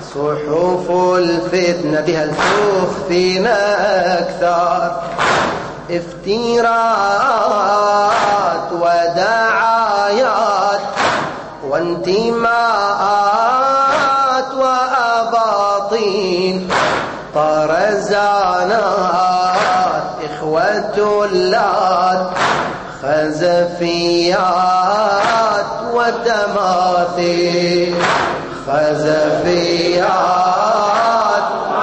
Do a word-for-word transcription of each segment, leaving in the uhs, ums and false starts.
صحف الفتنة هل تخفينا أكثر افتراءات ودعايات وانتماءات وأباطيل طرزانات إخوة اللات خزفيات وتماثيل خزفيات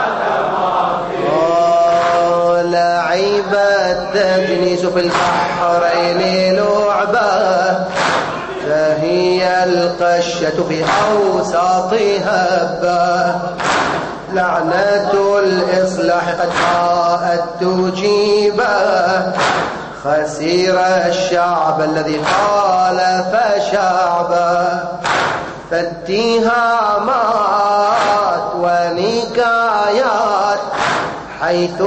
وتماثيل لعبت تجنس في البحرين لعبة فهي القشة في أوساط هبة لعنة الإصلاح قد جاءت تجيبه خسير الشعب الذي خالف شعبه فاتهامات ونكايات حيث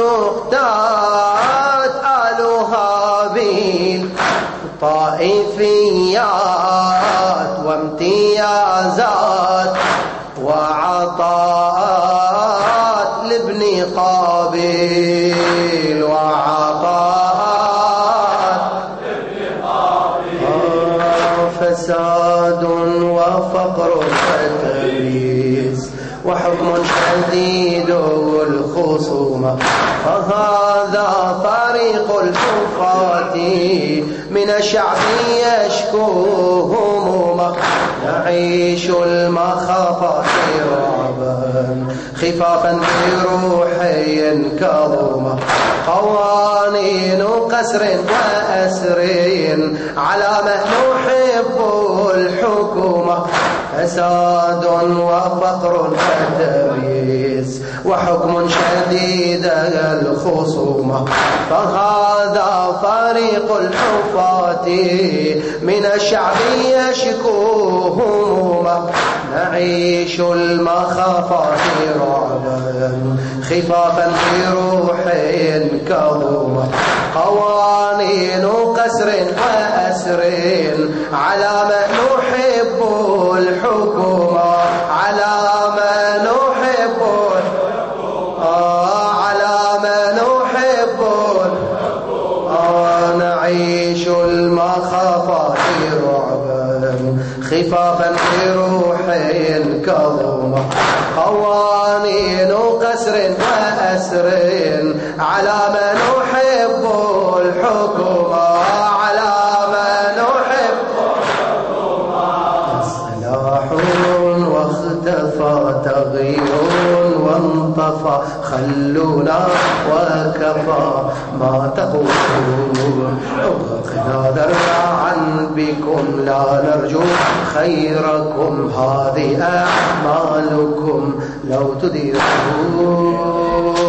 تقتات آل هابيل طائفيات وامتيازات وعطاءات لابن قابيل وعطاءات لابن قابيل فساد وفقر وتمييز وحكم شديد الخصومة فهذا طريق الكفاة من الشعب يشكو همومه نعيش المخافات رعبا خفافا بروحي كظومة قوانين قسر وأسر على من نحب الحكومة فساد وفقر وتمييز وحكم شديد الخصومة فهذا فريق الحفاة من الشعب يشكو همومه نعيش المخافات رعبا خفافا بروحي كظومة قوانين قسر وأسر على من نحب الحكومة على من نحب آه على من نحب آه نعيش المخافات رعبا خفافا بروحي كظومة قوانين قسر وأسر على من نحب الحكومة على من نحب الحكومة إصلاح واختفى تغيير وانطفى خلونا وكفى ما تقولون وقنا ذرعا بكم لا نرجو خيركم هذه أعمالكم لو تديرون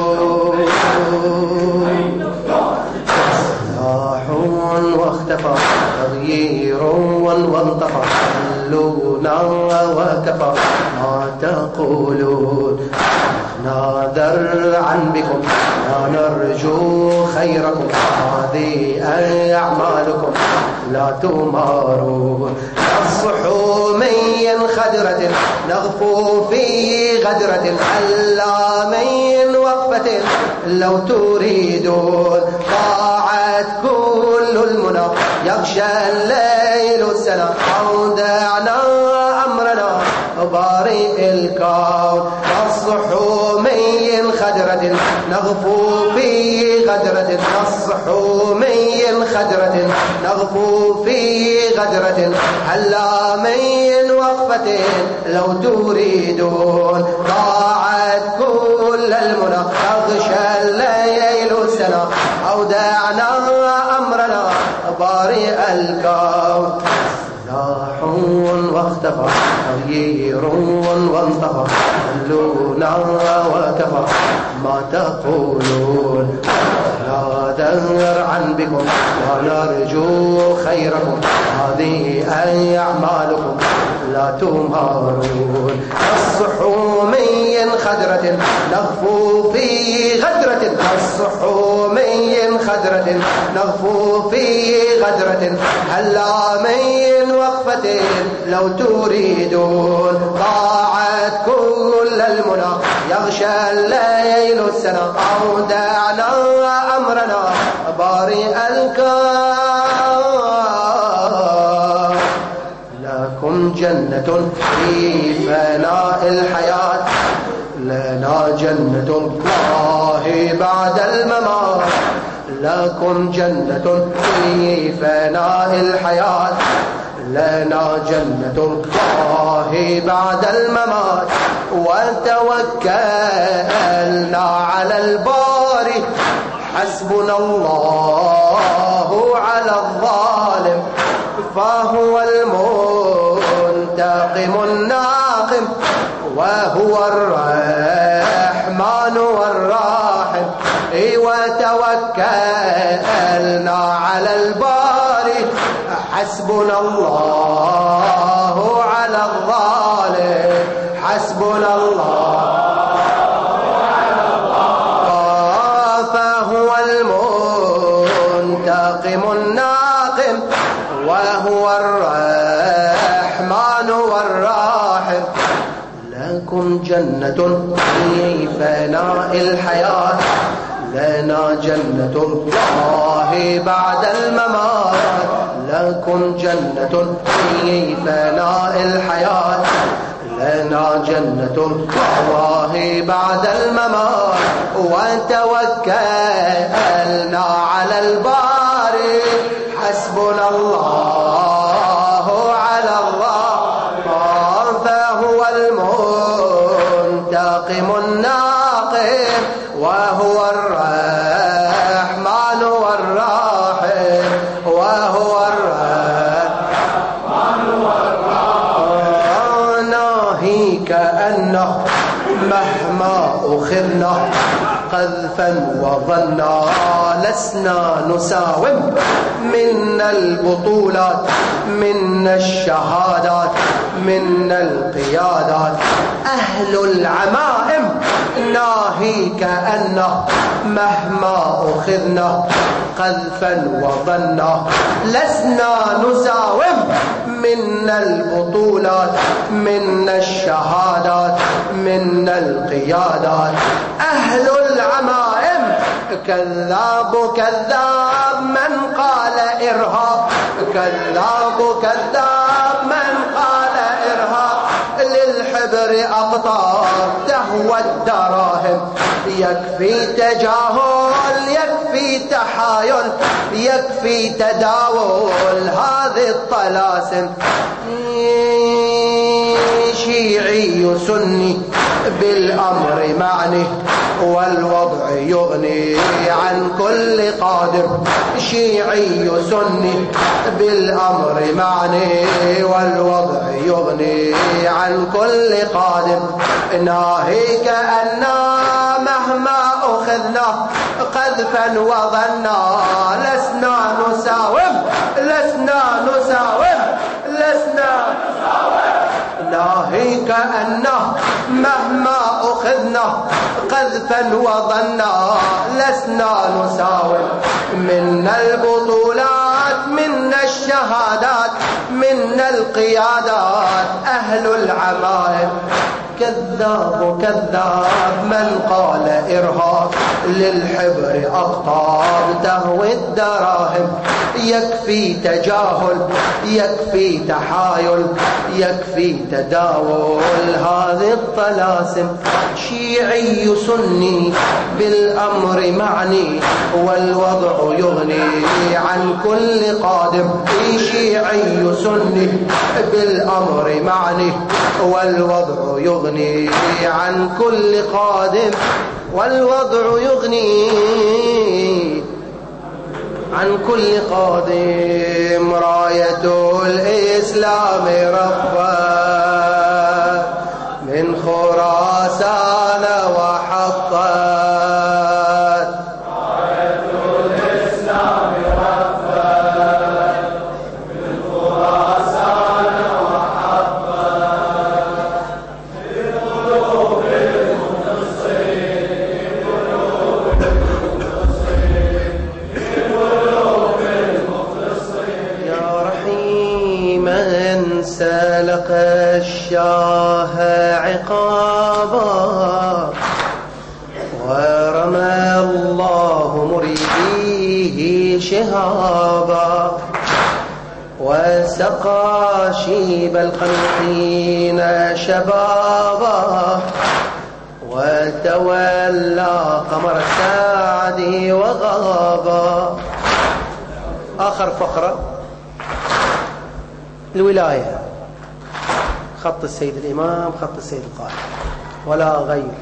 إصلاح واختفى تغيير وانطفى خلونا وكفى ما تقولون نادر عن بكم لا نرجو خيركم هذه أعمالكم لا تمارون الصحومي خدرة نغفو في غدرة علامين وقفة لو تريدون ضاعت كل المنى يغشى الليل السنة أودعنا أمرنا بارئ الكون الصحومي خدرة نغفو في غدرة الصحومي خدرة نغفو في غدرة علامين وقفة لو تريدون ضاعت كل المنى أغشى الليل سنة أودعنا أمرنا بارئ الكون إصلاح واختفى تغيير وانطفى خلونا وكفى ما تقولون نادر عن بكم ونرجو خيركم هذه أعمالكم لا تمارون الصحومي خدرة نغفو في غدرة الصحومي خدرة نغفو في غدرة علامين وقفة لو تريدون ضاعت كل طول المنى يغشى الليل السنا أودعنا أمرنا بارئ الكون لكم جنة في فناء الحياة لنا جنة الله بعد الممات لكم جنة في فناء الحياة لنا جنة الله بعد الممات وتوكلنا على الباري حسبنا الله على الظالم فهو المنتقم الناقم وهو الرحمن والراحم وتوكلنا على الباري حسبنا الله على الظالم حسبنا الله على الظالم فهو المنتقم الناقم وهو الرحمن والراحم لكم جنة في فناء الحياة لنا جنة الله بعد الممات لكم جنة في فناء الحياة لنا جنة الله بعد الممات وتوكلنا على الباري حسبنا الله على الله فهو المنتقم الناقم وهو الرحمن والراحم وهو الرحمن والراحم ناهيك أنه مهما أخذنا قذفا وظنا لسنا نساوم منا البطولات منا الشهادات منا القيادات أهل العمائم ناهيك أنه مهما أخذنا قذفا وظنا لسنا نساوم منا البطولات منا الشهادات منا القيادات أهل العمائم كذاب كذاب من قال إرهاب كذاب كذاب من قال إرهاب للحبر أقطار تهوى الدراهم يكفي تجاهل يكفي تحايل يكفي تداول هذه الطلاسم شيعي سني بالأمر معني والوضع يغني عن كل قادر شيعي سني بالأمر معني والوضع يغني عن كل قادر ناهيك أننا مهما أخذنا قذفا وظنا لسنا نساوم لسنا نساوم لسنا نساوم ناهيك أنه مهما أخذنا قذفا وظنا لسنا نساوم منا البطولات منا الشهادات منا القيادات أهل العمائم كذاب كذاب من قال إرهاب للحبر أقطار تهوي الدراهم يكفي تجاهل يكفي تحايل يكفي تداول هذه الطلاسم شيعي سني بالأمر معني والوضع يغني عن كل قادم شيعي سني بالأمر معني والوضع يغني عن كل قادم والوضع يغني عن كل قادم راية الإسلام رفعت من خراسان وحطت راية الإسلام رفعت من خراسان وحطت في قلوب المخلصين في قلوب المخلصين في قلوب المخلصين يا رحيما سلق الشاه عقاب شهابا ورمى الله مريديه شهابا وسقى شيب القنطين شبابا وتولى قمر السعد وغابا. آخر فقرة الولاية، خط السيد الإمام، خط السيد القائد ولا غير.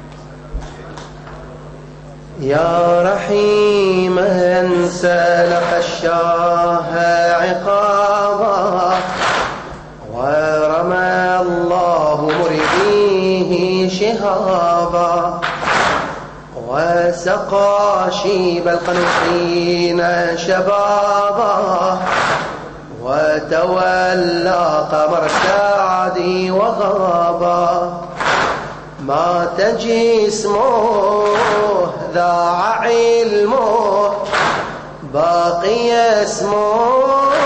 يا رحيما سلق الشاه عقابا ورمى الله مريديه شهابا وسقى شيب القنطين شبابا وتولى قمر السعد وغابا. مات جسمه ذاع علمه باقي اسمه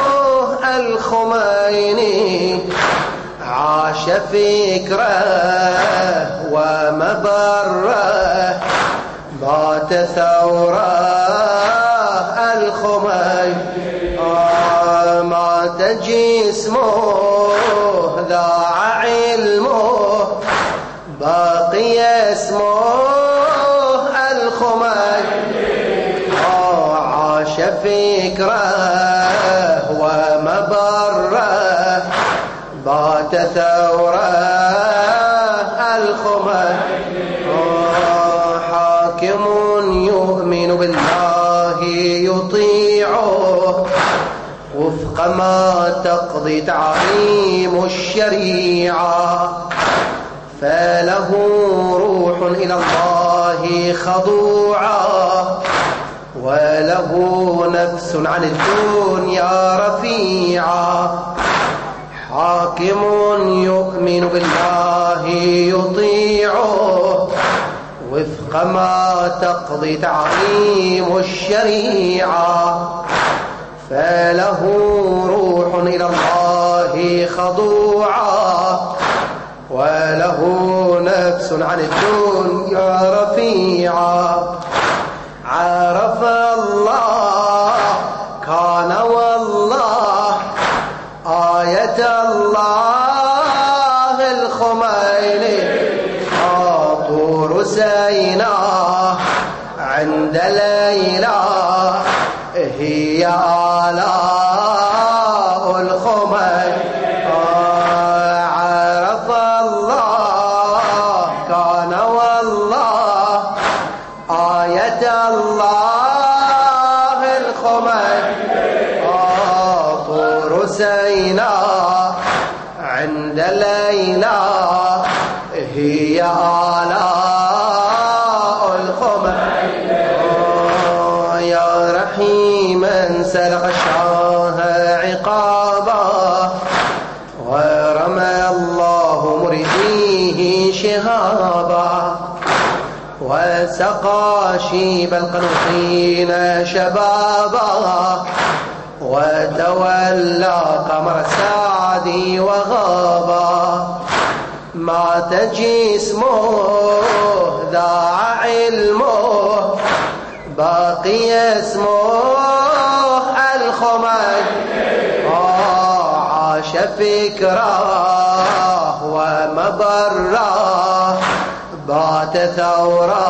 الخميني عاش فكره ومبره بات ثوره الخميني. آه مات جسمه ذاع علمه باقي اسمه الخميني. آه عاش فكره ومبره بات ثوره الخميني. آه حاكم يؤمن بالله يطيعه وفق ما تقضي تعليم الشريعة فله روح إلى الله خضوعا وله نفس عن الدنيا رفيعا. حاكم يؤمن بالله يطيعه وفق ما تقضي تعليم الشريعة فله روح إلى الله خضوعا وله نفس عن الدنيا رفيعا. عرف الله كان والله آية الله الخميني. طور سيناء عند ليلى هي آلاء الخميني. عرف الله كان والله آية الله الخميني. طور سيناء عند ليلى هي آلاء الخميني. يا رحيما سلق الشاه عقابا ورمى الله مريديه شهابا وسقى شيب القنطين شبابا وتولى قمر السعد وغابا. مات جسمه ذاع علمه باقي اسمه الخميني. عاش فكره ومبره بات ثوره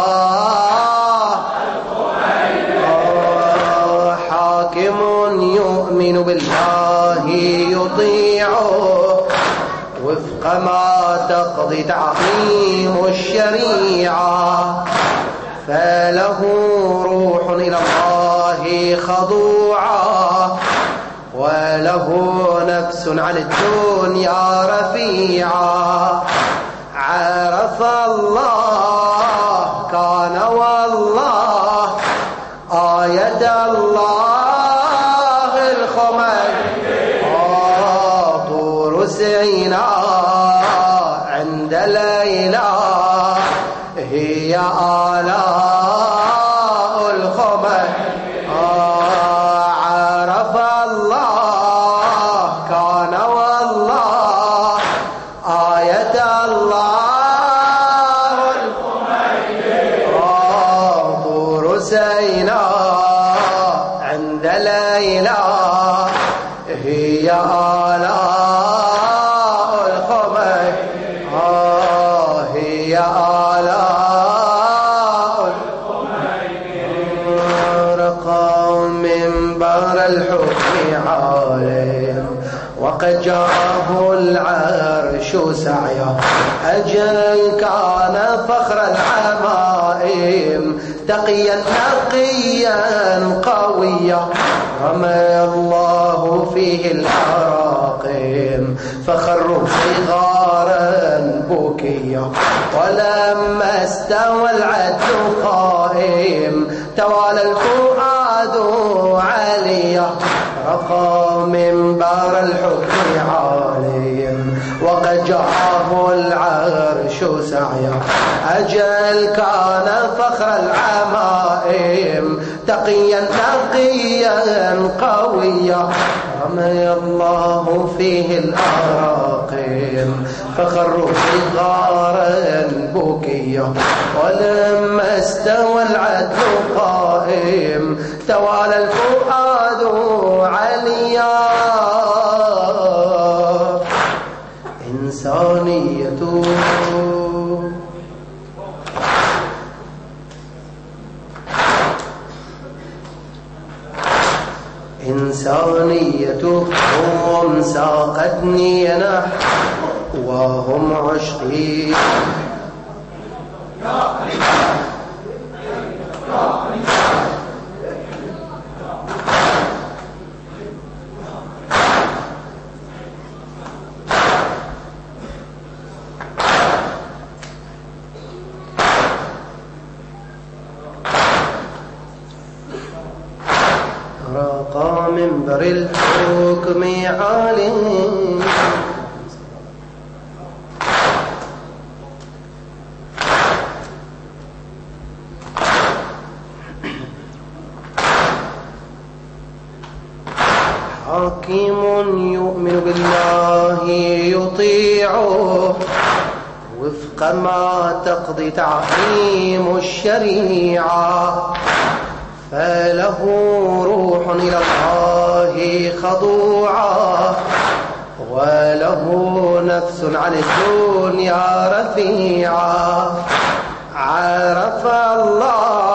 حاكم يؤمن بالله يطيعه وفق ما تقضي تعظيم الشريعة فله روح إلى الله خضوعا وله نفس عن الدنيا رفيعا. عرف الله كان والله آية الله الخميني. طور سيناء عند ليلى هي آلاء الخميني. عرف الله كان والله آية الله هي آلاء الخميني آه هي آلاء الخميني رقى منبر الحكم عالم وقد جاءه العرش سعيا أجل كان فخر العمائم تقيا نقيا قويا رمى الله فيه العراقم فخروا صغارا بكيا ولما استوى العدل قائم توالى الفؤاد عليا رقى منبر الحكم عاليا وقد جاءه العرش سعيا أجل كان فخر العمائم تقيا نقيا قويا رمي الله فيه الأراقم فخروا صغارا بكيا ولما استوى العدل قائم توالى الفؤاد عليا إنسانية إنسانيتهم ساقتني نحوهم عشقي رقى منبر الحكم عالٍ حاكم يؤمن بالله يطيعه وفق ما تقضي تعظيم الشريعة فله روح إلى الله خضوعة وله نفس عن الدنيا رفيعة عرف الله